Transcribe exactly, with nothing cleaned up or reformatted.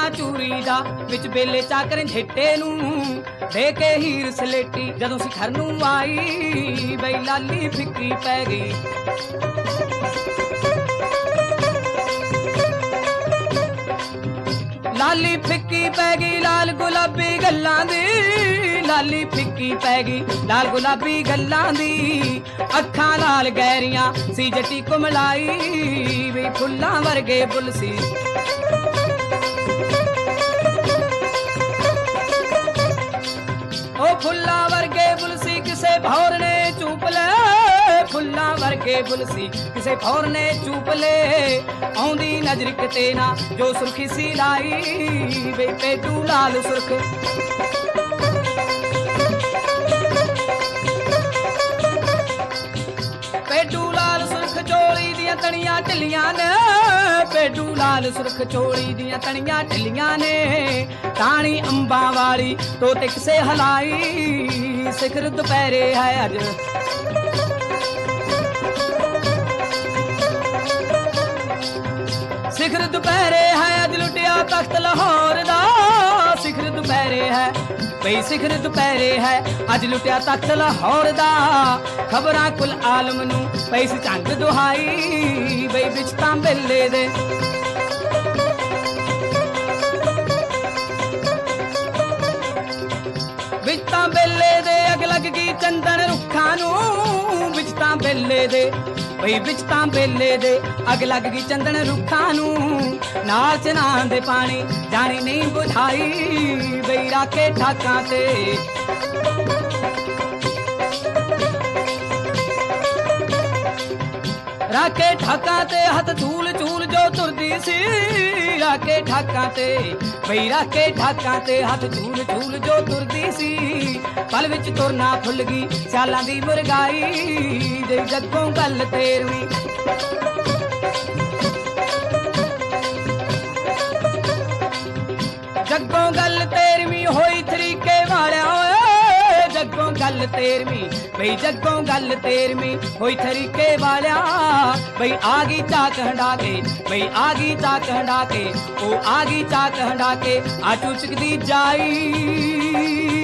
सोना चूरी दा विच बेले चाकर झेटे नू दे के हीर सलेटी जदों सिखर नू आई बई लाली फिक्की पै गई। लाली फिक्की पै गई लाल गुलाबी गल्लां दी लाली फिक्की पै गई लाल गुलाबी गल्लां दी अखां लाल गहरियां सी जटी कुमलाई वे फुल्लां वर्गे बुल सी। ओ फुल्लां वर्गे बुल सी किसे भौर ने चूप ले फुल्लां वर्गे बुल सी किसे भौर ने चूप ले आउंदी नजर किते ना जो सुर्खी सी लाई वे पेटू लाल सुर्ख। पेटू लाल सुर्ख चोली दियां तणियां ढिलियां ने पेटू लाल सुर्ख चोली दियां तणियां ढिलियां ने ताणी अंबां वाली तोते किसे हलाई सिखर दुपहरे है अज। सिखर दुपहरे है अज लुटिया तख्त लाहौर दा सिखर दुपहरे है बई सिखर दुपहरे है अज लुटिया तख्त लाहौर दा खबरां कुल आलम नू पई सी झंग दुहाई बई विच तां बेले दे। विच तां बेले दे अग लग गई चंदन रुखां नू विच तां बेले दे बई विच तां बेले दे अग लग गई चंदन रुखां नू नाल चना दे पानी जानी नहीं बुझाई बई राखे ठाकां ते। राखे ठाकां ते हथ धूल झूल जो तुरदी सी राखे ठाकां ते बई राखे ठाकां ते हथ झूल झूल जो तुरदी सी पल विच तुरना फुल गई स्यालां दी मुरगाई जे जग्गों गल तेरवीं। जग्गों गल तेरवीं होई तरीके वालिया जग्गों गल तेरवीं बई जग्गों गल तेरवीं होई तरीके वालिया बई आ गई चाक हंडा के बई आ गई चाक हंडा के ओ आ गई चाक हंडा के आ चुचकदी जाई